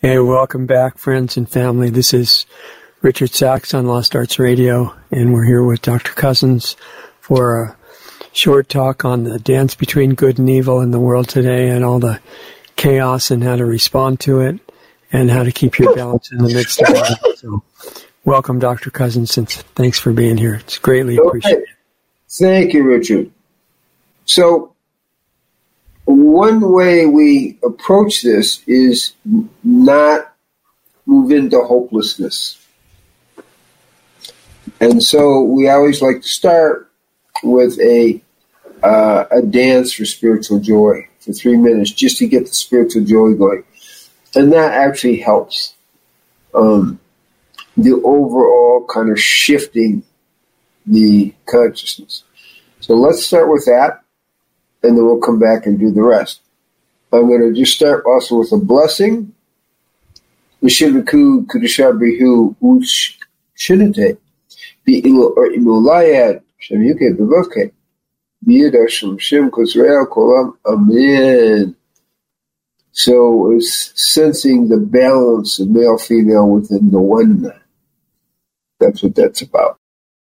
Hey, welcome back, friends and family. This is Richard Sachs on Lost Arts Radio, and we're here with Dr. Cousins for a short talk on the dance between good and evil in the world today and all the chaos and how to respond to it and how to keep your balance in the midst of it. So, welcome, Dr. Cousins, and thanks for being here. It's greatly appreciated. Thank you, Richard. So, one way we approach this is not move into hopelessness. And so we always like to start with a dance for spiritual joy for 3 minutes just to get the spiritual joy going. And that actually helps the overall kind of shifting the consciousness. So let's start with that, and then we'll come back and do the rest. I'm going to just start also with a blessing. V'shivaku kudushabrihu u'shinate bi'ilu or imulayad shamyuke b'voke b'yida shim kozreal kolam amen. So it's sensing the balance of male-female within the one. That's what that's about.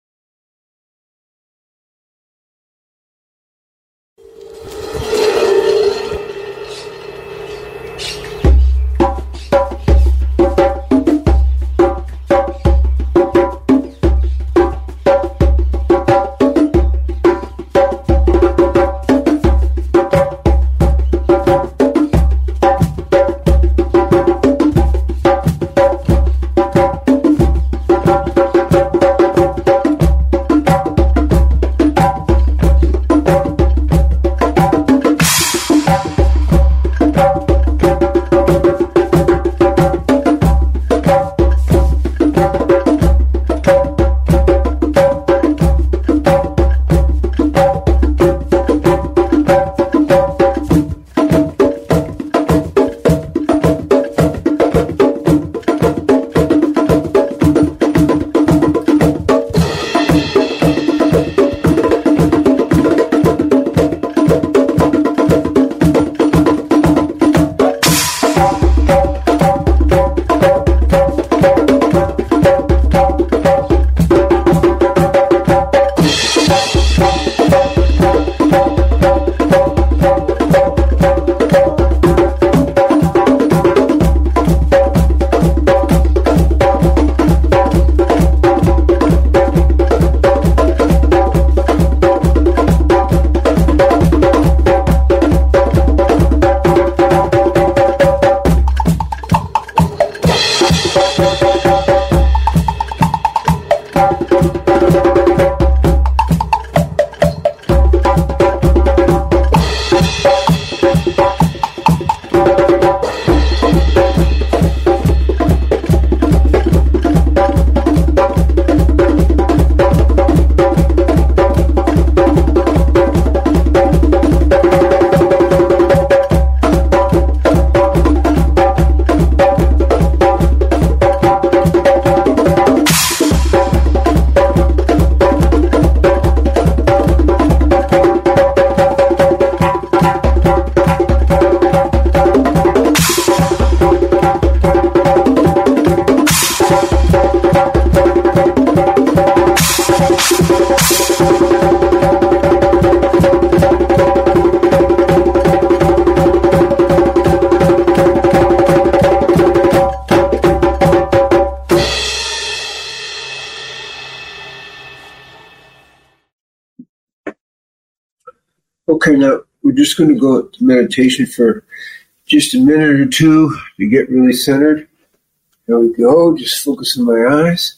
Okay, now we're just going to go to meditation for just a minute or two to get really centered. Here we go. Just focus on my eyes.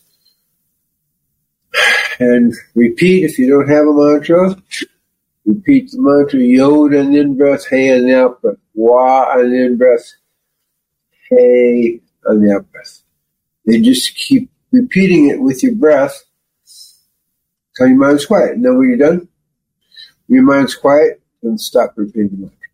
And repeat, if you don't have a mantra, repeat the mantra Yod on the in-breath, Hey on the out-breath, Wa on the in-breath, Hey on the out-breath. Then just keep repeating it with your breath until your mind's quiet. And then when you're done, when your mind's quiet, then stop repeating the mantra.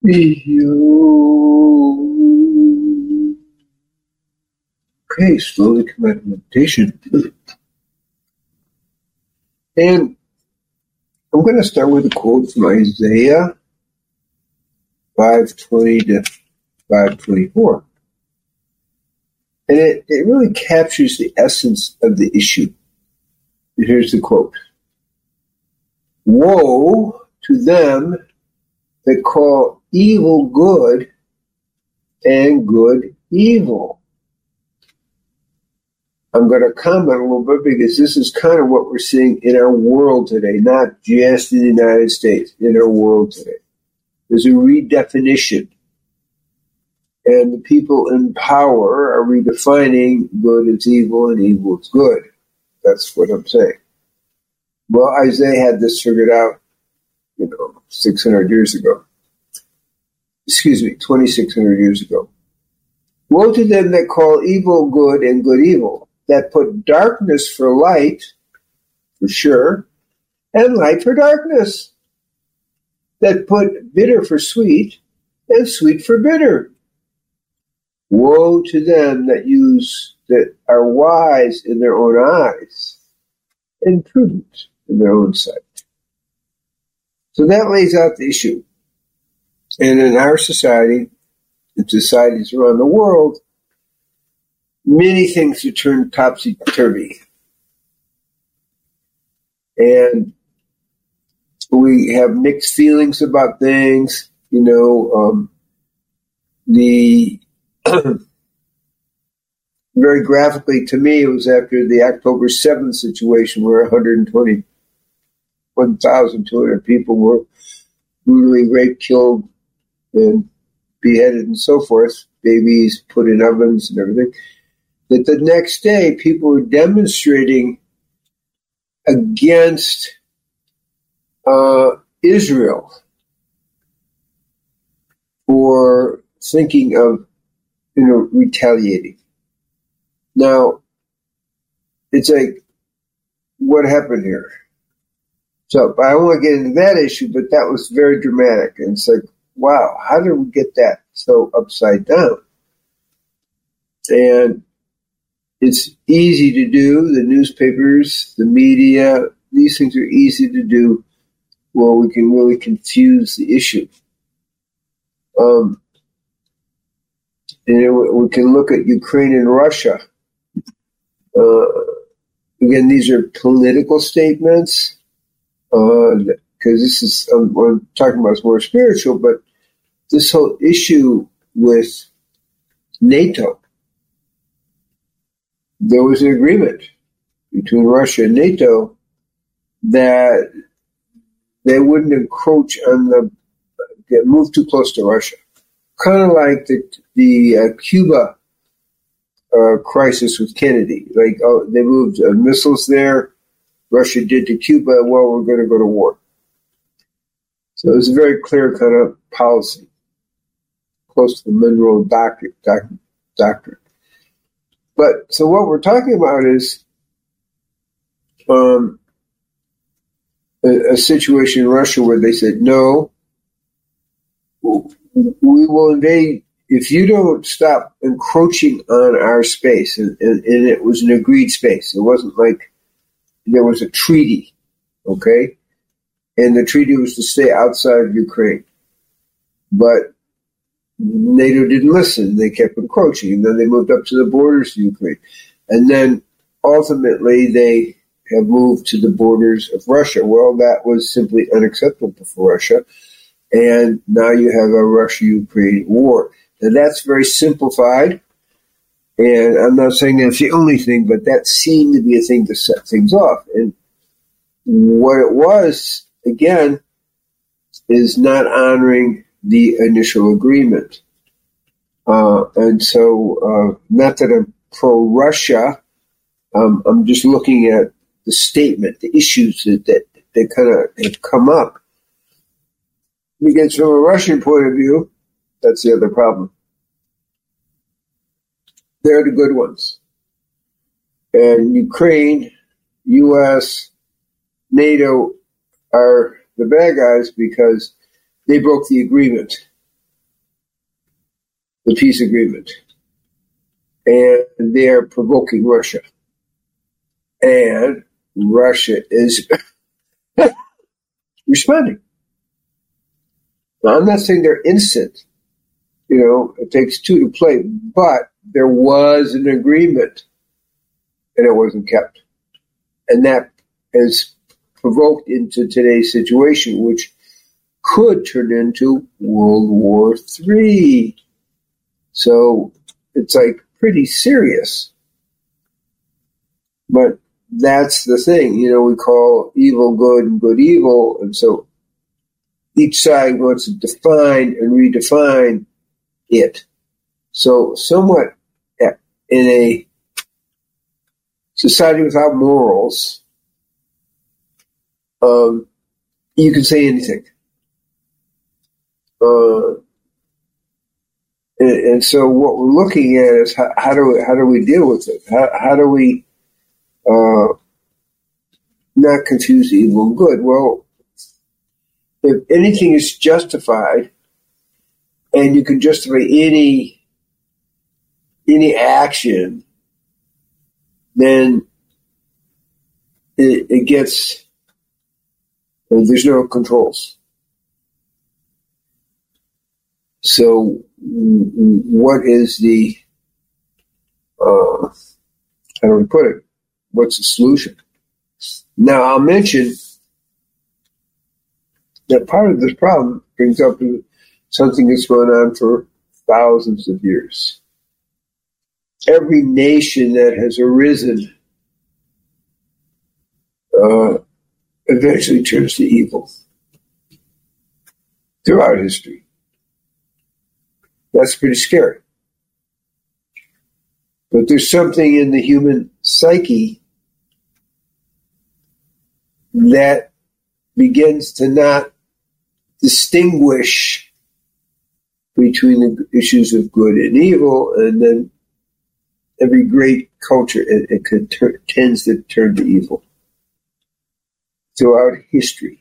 Okay, slowly come out of meditation. And I'm going to start with a quote from Isaiah 5:20 to 5:24. And it really captures the essence of the issue. And here's the quote. Woe to them that call evil good and good evil. I'm going to comment a little bit because this is kind of what we're seeing in our world today, not just in the United States, in our world today. There's a redefinition. And the people in power are redefining good as evil and evil as good. That's what I'm saying. Well, Isaiah had this figured out, 600 years ago. 2,600 years ago. Woe to them that call evil good and good evil, that put darkness for light, for sure, and light for darkness, that put bitter for sweet and sweet for bitter. Woe to them that are wise in their own eyes and prudent in their own sight. So that lays out the issue. And in our society, in societies around the world, many things have turned topsy-turvy. And we have mixed feelings about things. Very graphically to me, it was after the October 7th situation where 121,200 people were brutally raped, killed, and beheaded and so forth, babies put in ovens and everything, that the next day people were demonstrating against Israel for thinking of, retaliating. Now, it's like, what happened here? So, I don't want to get into that issue, but that was very dramatic. And it's like, wow, how did we get that so upside down? And it's easy to do. The newspapers, the media, these things are easy to do where we can really confuse the issue. And we can look at Ukraine and Russia. Again, these are political statements, because this is, what I'm talking about is more spiritual, but this whole issue with NATO, there was an agreement between Russia and NATO that they wouldn't encroach on get moved too close to Russia. Kind of like the Cuba crisis with Kennedy. Like, they moved missiles there. Russia did to Cuba. Well, we're going to go to war. So it was a very clear kind of policy, close to the Monroe Doctrine. But so what we're talking about is a situation in Russia where they said, no, we will invade if you don't stop encroaching on our space. And it was an agreed space. It wasn't like there was a treaty, okay? And the treaty was to stay outside of Ukraine. But NATO didn't listen. They kept encroaching. And then they moved up to the borders of Ukraine. And then ultimately they have moved to the borders of Russia. Well, that was simply unacceptable for Russia. And now you have a Russia-Ukraine war. Now, that's very simplified. And I'm not saying that's the only thing, but that seemed to be a thing to set things off. And what it was, again, is not honoring the initial agreement. And so, not that I'm pro-Russia, I'm just looking at the statement, the issues that kind of have come up. Because from a Russian point of view, that's the other problem. They're the good ones. And Ukraine, U.S., NATO are the bad guys because they broke the agreement. the peace agreement. And they are provoking Russia. And Russia is responding. Now, I'm not saying they're innocent. It takes two to play, but there was an agreement and it wasn't kept. And that has provoked into today's situation, which could turn into World War III. So it's like pretty serious. But that's the thing, we call evil good and good evil. And so each side wants to define and redefine it. So somewhat in a society without morals, you can say anything. And so what we're looking at is how do we deal with it? How do we not confuse evil and good? Well, if anything is justified, and you can justify any action, then it gets, there's no controls. So what is the, how do we put it? What's the solution? Now, I'll mention that part of this problem brings up something that's going on for thousands of years. Every nation that has arisen eventually turns to evil throughout history. That's pretty scary. But there's something in the human psyche that begins to not distinguish between the issues of good and evil, and then every great culture, it tends to turn to evil throughout history.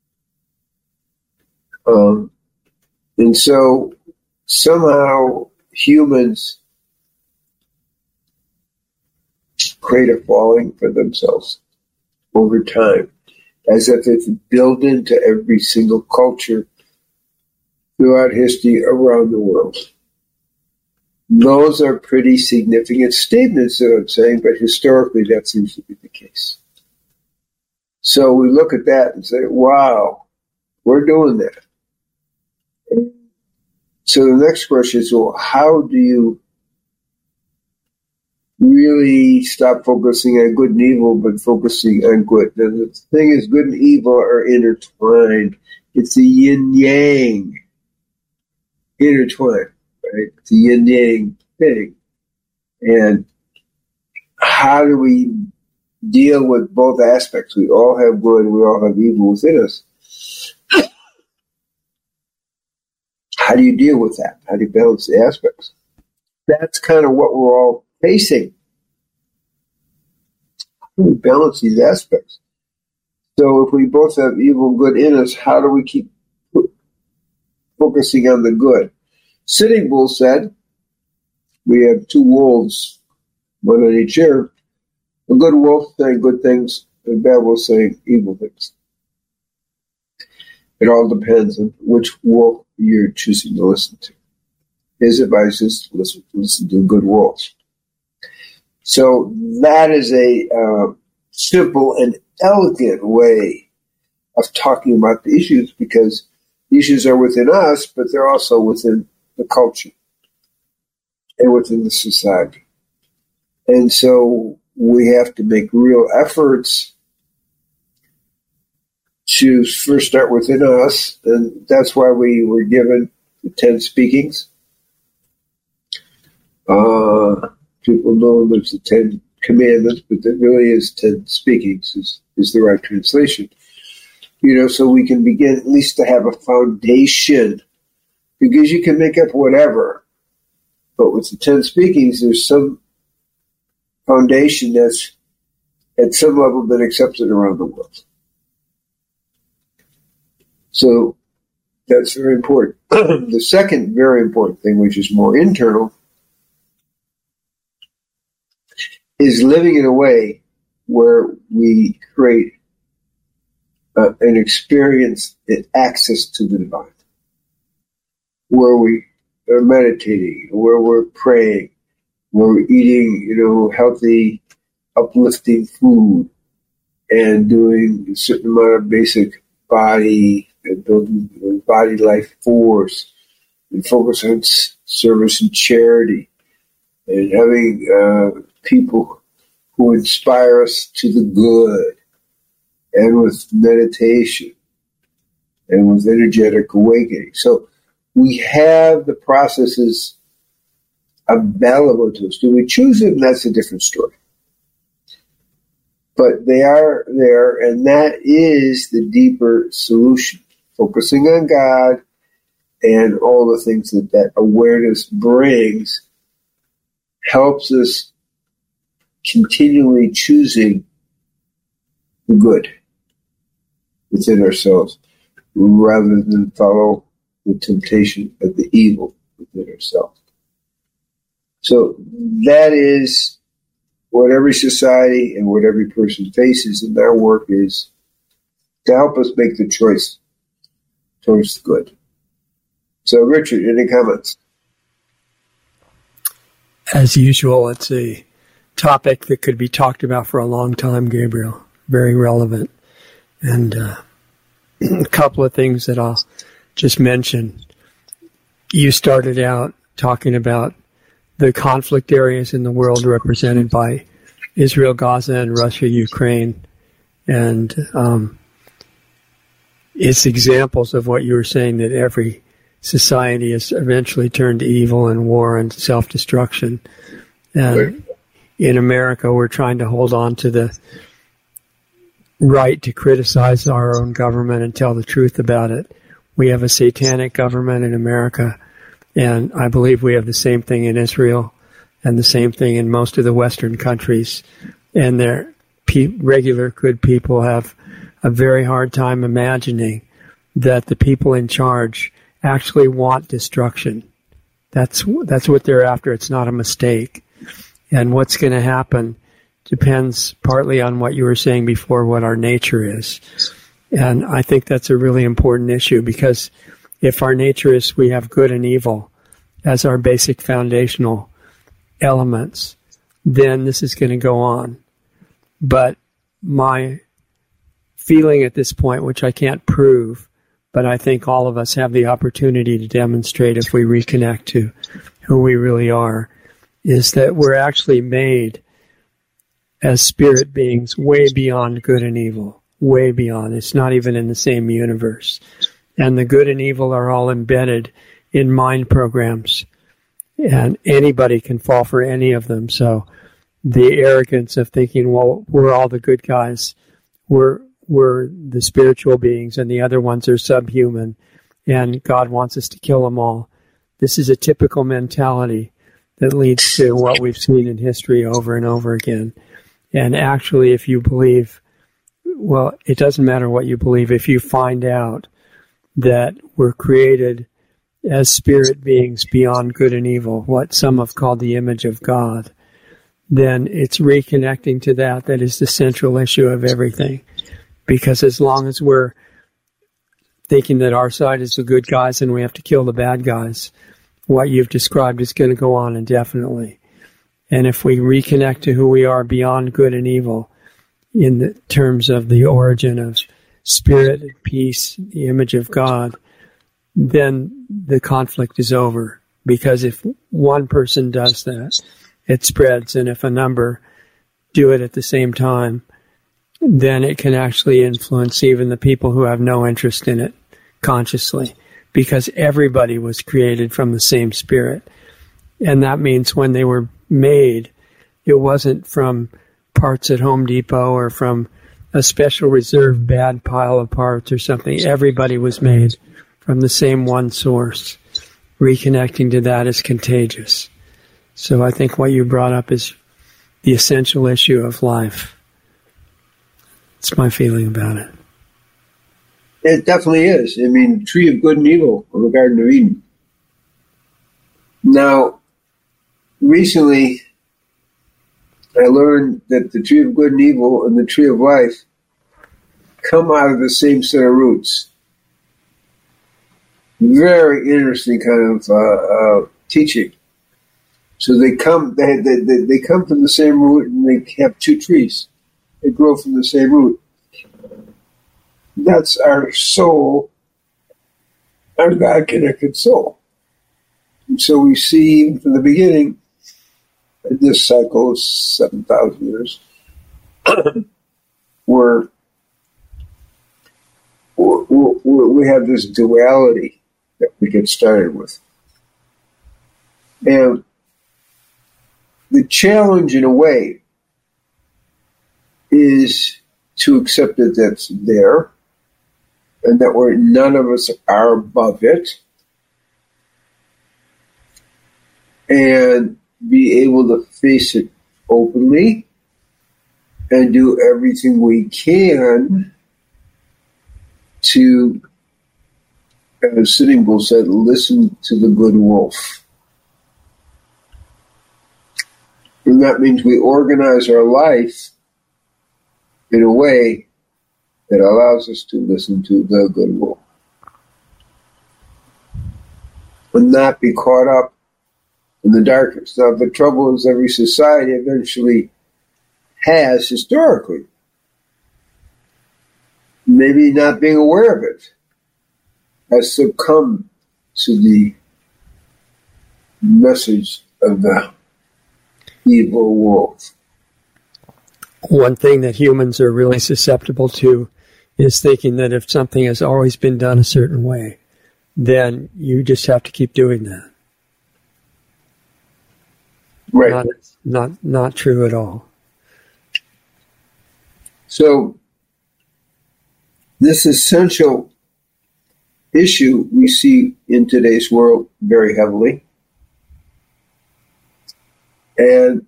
And so somehow humans create a falling for themselves over time, as if it's built into every single culture throughout history around the world. Those are pretty significant statements that I'm saying, but historically that seems to be the case. So we look at that and say, wow, we're doing that. So the next question is, well, how do you really stop focusing on good and evil, but focusing on good? Now, the thing is, good and evil are intertwined. It's a yin-yang intertwined, right? It's a yin-yang thing. And how do we deal with both aspects? We all have good and we all have evil within us. How do you deal with that? How do you balance the aspects? That's kind of what we're all facing. How do we balance these aspects? So if we both have evil and good in us, how do we keep focusing on the good? Sitting Bull said, we have two wolves, one on each ear. A good wolf saying good things, and a bad wolf saying evil things. It all depends on which wolf you're choosing to listen to. His advice is to listen to good wolves. So that is a simple and elegant way of talking about the issues, because the issues are within us, but they're also within the culture and within the society. And so we have to make real efforts to first start within us, and that's why we were given the 10 speakings. People know there's the 10 commandments, but there really is 10 speakings is the right translation. So we can begin at least to have a foundation, because you can make up whatever, but with the 10 speakings, there's some foundation that's at some level been accepted around the world. So that's very important. The second very important thing, which is more internal, is living in a way where we create an experience, access to the divine, where we are meditating, where we're praying, where we're eating, healthy, uplifting food, and doing a certain amount of basic body and building body life force, and focus on service and charity, and having people who inspire us to the good, and with meditation, and with energetic awakening. So we have the processes available to us. Do we choose them? That's a different story. But they are there, and that is the deeper solution. Focusing on God and all the things that awareness brings helps us continually choosing the good within ourselves rather than follow the temptation of the evil within ourselves. So that is what every society and what every person faces, and our work is to help us make the choice towards the good. So, Richard, any comments? As usual, it's a topic that could be talked about for a long time, Gabriel. Very relevant. And a couple of things that I'll just mention. You started out talking about the conflict areas in the world represented by Israel, Gaza, and Russia, Ukraine. And it's examples of what you were saying, that every society is eventually turned to evil and war and self-destruction. And in America, we're trying to hold on to the right to criticize our own government and tell the truth about it. We have a satanic government in America, and I believe we have the same thing in Israel and the same thing in most of the Western countries. And their regular good people have a very hard time imagining that the people in charge actually want destruction. That's what they're after. It's not a mistake. And what's going to happen depends partly on what you were saying before, what our nature is. And I think that's a really important issue, because if our nature is we have good and evil as our basic foundational elements, then this is going to go on. But my feeling at this point, which I can't prove, but I think all of us have the opportunity to demonstrate if we reconnect to who we really are, is that we're actually made as spirit beings way beyond good and evil, way beyond. It's not even in the same universe. And the good and evil are all embedded in mind programs, and anybody can fall for any of them. So the arrogance of thinking, well, we're all the good guys, we're the spiritual beings, and the other ones are subhuman, and God wants us to kill them all. This is a typical mentality that leads to what we've seen in history over and over again. And actually, if you believe, well, it doesn't matter what you believe. If you find out that we're created as spirit beings beyond good and evil, what some have called the image of God, then it's reconnecting to that is the central issue of everything. Because as long as we're thinking that our side is the good guys and we have to kill the bad guys, what you've described is going to go on indefinitely. And if we reconnect to who we are beyond good and evil, in the terms of the origin of spirit and peace, the image of God, then the conflict is over. Because if one person does that, it spreads. And if a number do it at the same time, then it can actually influence even the people who have no interest in it consciously. Because everybody was created from the same spirit. And that means when they were made, it wasn't from parts at Home Depot or from a special reserve bad pile of parts or something. Everybody was made from the same one source. Reconnecting to that is contagious. So I think what you brought up is the essential issue of life. It's my feeling about it. It definitely is. I mean, tree of good and evil, or the Garden of Eden. Now, recently, I learned that the tree of good and evil and the tree of life come out of the same set of roots. Very interesting kind of teaching. So they come from the same root, and they have two trees. They grow from the same root. That's our soul, our God-connected soul. And so we see from the beginning, this cycle is 7,000 years, where we have this duality that we get started with. And the challenge, in a way, is to accept that that's there, and that none of us are above it, and be able to face it openly and do everything we can to, as Sitting Bull said, listen to the good wolf. And that means we organize our life in a way that allows us to listen to the good wolf. And not be caught up in the darkness. Now, the trouble is every society eventually has, historically, maybe not being aware of it, has succumbed to the message of the evil wolf. One thing that humans are really susceptible to is thinking that if something has always been done a certain way, then you just have to keep doing that. Right. Not true at all. So this essential issue we see in today's world very heavily. And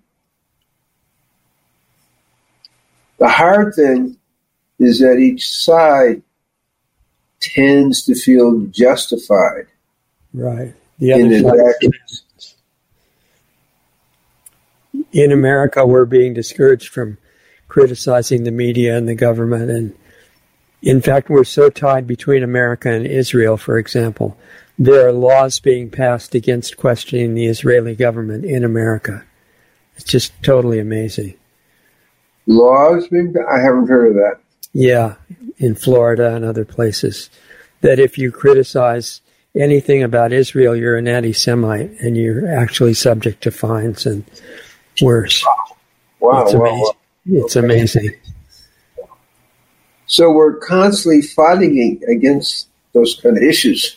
the hard thing is that each side tends to feel justified. Right. The other side. In America, we're being discouraged from criticizing the media and the government. And in fact, we're so tied between America and Israel, for example. There are laws being passed against questioning the Israeli government in America. It's just totally amazing. Laws? I haven't heard of that. Yeah, in Florida and other places. That if you criticize anything about Israel, you're an anti-Semite, and you're actually subject to fines and worse. Wow. It's amazing. It's amazing. So we're constantly fighting against those kind of issues.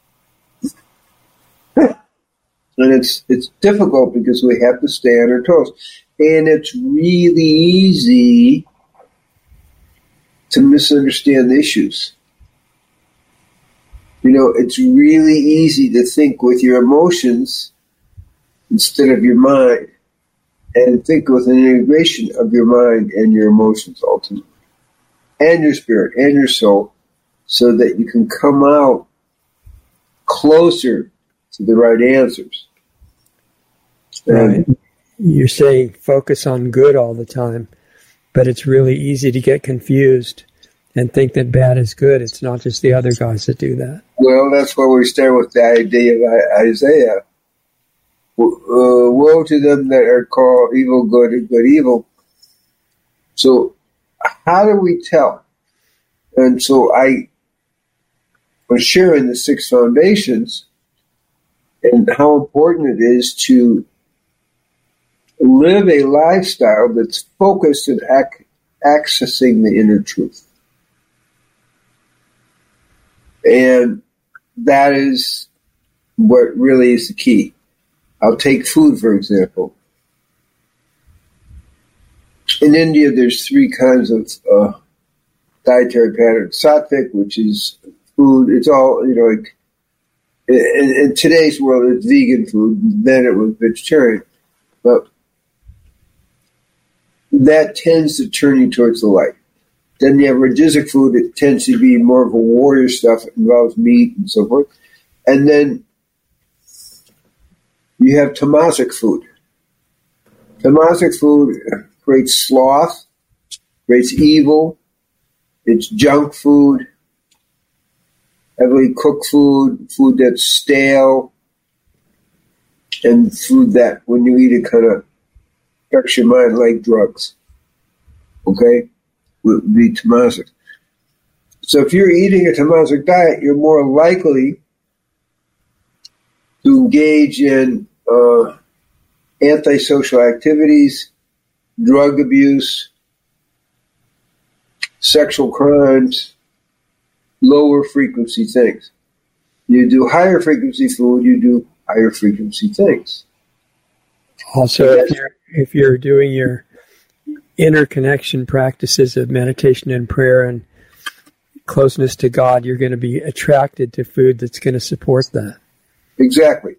And it's difficult because we have to stay on our toes. And it's really easy to misunderstand the issues. You know, it's really easy to think with your emotions instead of your mind, and think with an integration of your mind and your emotions ultimately, and your spirit and your soul, so that you can come out closer to the right answers. Right. You're saying focus on good all the time, but it's really easy to get confused and think that bad is good. It's not just the other guys that do that. Well, that's why we start with the idea of Isaiah. Woe to them that are called evil good and good evil. So how do we tell? And so I was sharing the 6 foundations and how important it is to live a lifestyle that's focused on accessing the inner truth. And that is what really is the key. I'll take food, for example. In India, there's 3 kinds of dietary patterns. Sattvic, which is food. It's all, like, in today's world, it's vegan food. Then it was vegetarian. But that tends to turn you towards the light. Then you have Rajasic food. It tends to be more of a warrior stuff. It involves meat and so forth. And then you have Tamasic food. Tamasic food creates sloth, creates evil. It's junk food, heavily cooked food, food that's stale, and food that when you eat it kind of affects your mind like drugs. Okay? Would be Tamasic. So if you're eating a Tamasic diet, you're more likely to engage in antisocial activities, drug abuse, sexual crimes, lower frequency things. You do higher frequency food, you do higher frequency things. Also, if you're doing your interconnection practices of meditation and prayer and closeness to God, you're going to be attracted to food that's going to support that. Exactly.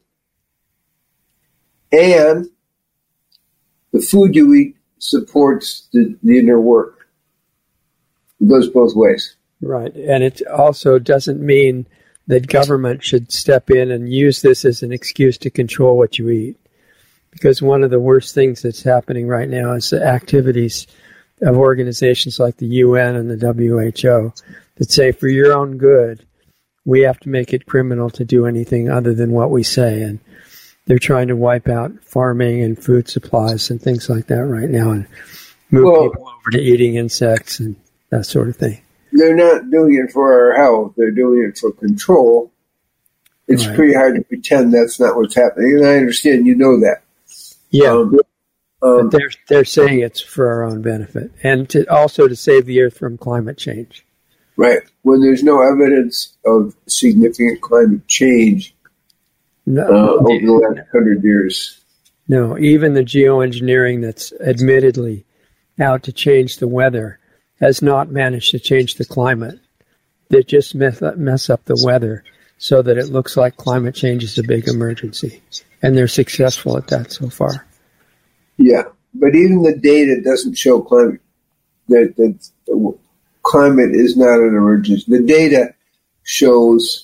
And the food you eat supports the inner work. It goes both ways. Right. And it also doesn't mean that government should step in and use this as an excuse to control what you eat. Because one of the worst things that's happening right now is the activities of organizations like the UN and the WHO that say, for your own good, we have to make it criminal to do anything other than what we say. And they're trying to wipe out farming and food supplies and things like that right now and move people over to eating insects and that sort of thing. They're not doing it for our health. They're doing it for control. It's pretty hard to pretend that's not what's happening. And I understand you know that. Yeah. But they're saying it's for our own benefit and also to save the earth from climate change. Right. When there's no evidence of significant climate change over the last 100 years. No, even the geoengineering that's admittedly out to change the weather has not managed to change the climate. They just mess up the weather so that it looks like climate change is a big emergency. And they're successful at that so far. Yeah, but even the data doesn't show climate. That climate is not an emergency. The data shows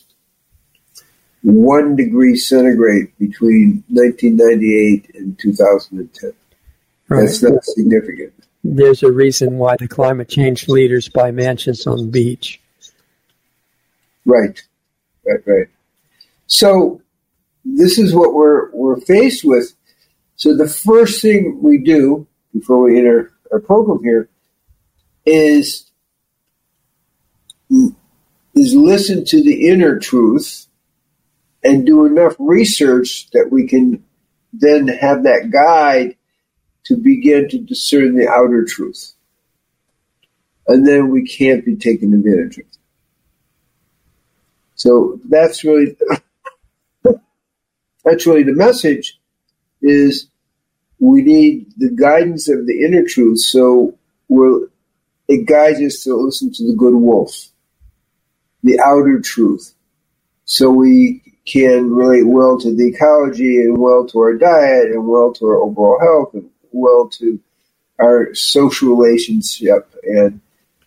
1 degree centigrade between 1998 and 2010. Right. That's not significant. There's a reason why the climate change leaders buy mansions on the beach. Right. So this is what we're faced with. So the first thing we do before we enter our program here is listen to the inner truth and do enough research that we can then have that guide to begin to discern the outer truth. And then we can't be taken advantage of. So that's really the message is we need the guidance of the inner truth. So it guides us to listen to the good wolf, the outer truth. So we can relate well to the ecology and well to our diet and well to our overall health and well to our social relationship and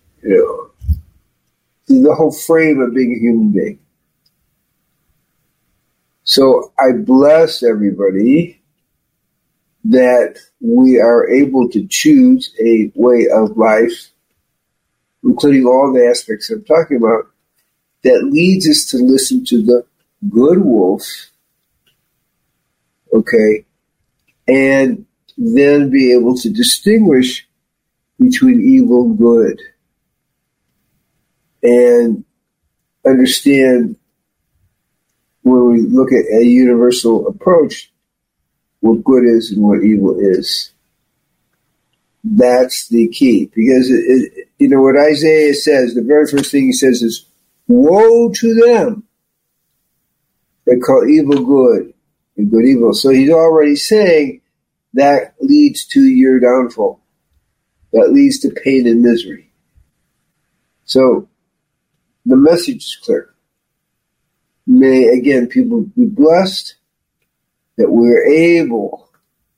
the whole frame of being a human being. So I bless everybody that we are able to choose a way of life, including all the aspects I'm talking about, that leads us to listen to the good wolf, okay, and then be able to distinguish between evil and good and understand when we look at a universal approach what good is and what evil is. That's the key. Because, what Isaiah says, the very first thing he says is, woe to them that call evil good and good evil. So he's already saying that leads to your downfall. That leads to pain and misery. So the message is clear. May, again, people be blessed that we're able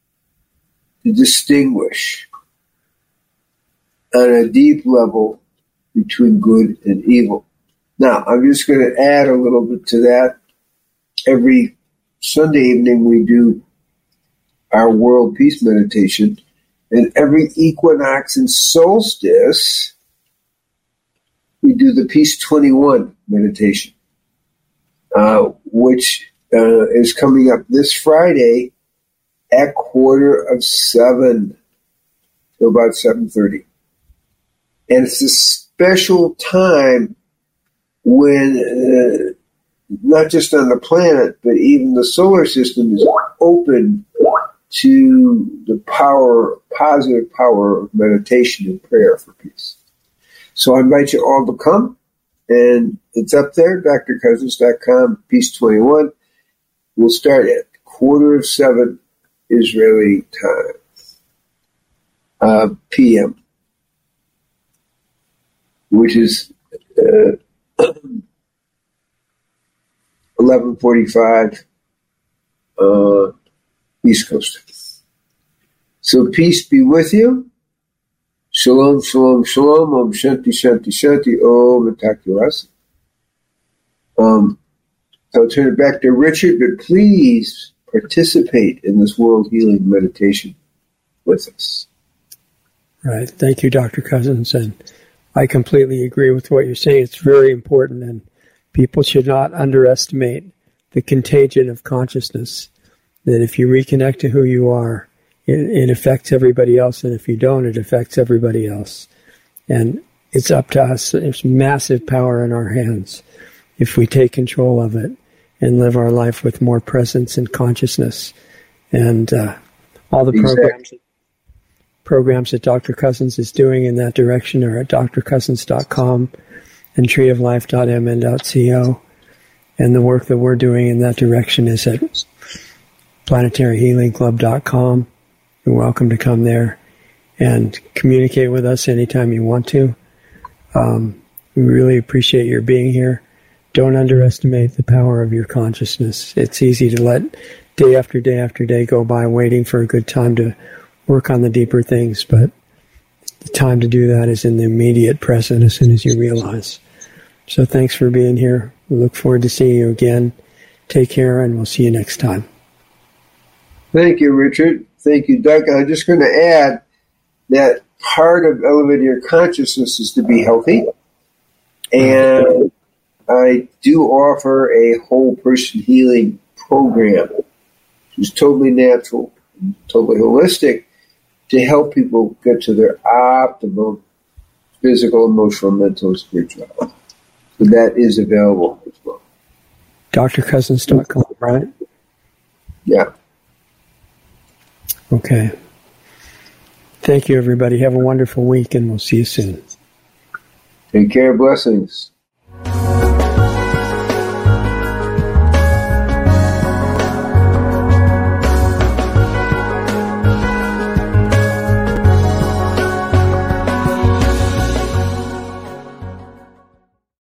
to distinguish on a deep level between good and evil. Now, I'm just going to add a little bit to that. Every Sunday evening, we do our World Peace Meditation, and every equinox and solstice, we do the Peace 21 meditation, which is coming up this Friday at 6:45 to about 7:30. And it's a special time when not just on the planet, but even the solar system is open to the power, positive power of meditation and prayer for peace. So I invite you all to come, and it's up there, drcousins.com, Peace 21. We'll start at 6:45 Israeli time, PM, which is 11:45 East Coast. So peace be with you. Shalom, shalom, shalom. Om Shanti, Shanti, Shanti. Om Atakiwas. I'll turn it back to Richard, but please participate in this world healing meditation with us. Right. Thank you, Dr. Cousins. And I completely agree with what you're saying. It's very important, and people should not underestimate the contagion of consciousness, that if you reconnect to who you are, it affects everybody else, and if you don't, it affects everybody else. And it's up to us. There's massive power in our hands if we take control of it and live our life with more presence and consciousness. And all the programs that Dr. Cousins is doing in that direction are at drcousins.com and treeoflife.mn.co. And the work that we're doing in that direction is at planetaryhealingclub.com. You're welcome to come there and communicate with us anytime you want to. We really appreciate your being here. Don't underestimate the power of your consciousness. It's easy to let day after day after day go by waiting for a good time to work on the deeper things, but the time to do that is in the immediate present as soon as you realize. So thanks for being here. We look forward to seeing you again. Take care, and we'll see you next time. Thank you, Richard. Thank you, Doug. I'm just going to add that part of elevating your consciousness is to be healthy. And I do offer a whole person healing program, which is totally natural, totally holistic, to help people get to their optimal physical, emotional, mental, and spiritual health. So that is available as well. drcousins.com, right? Yeah. Okay. Thank you, everybody. Have a wonderful week, and we'll see you soon. Take care. Blessings.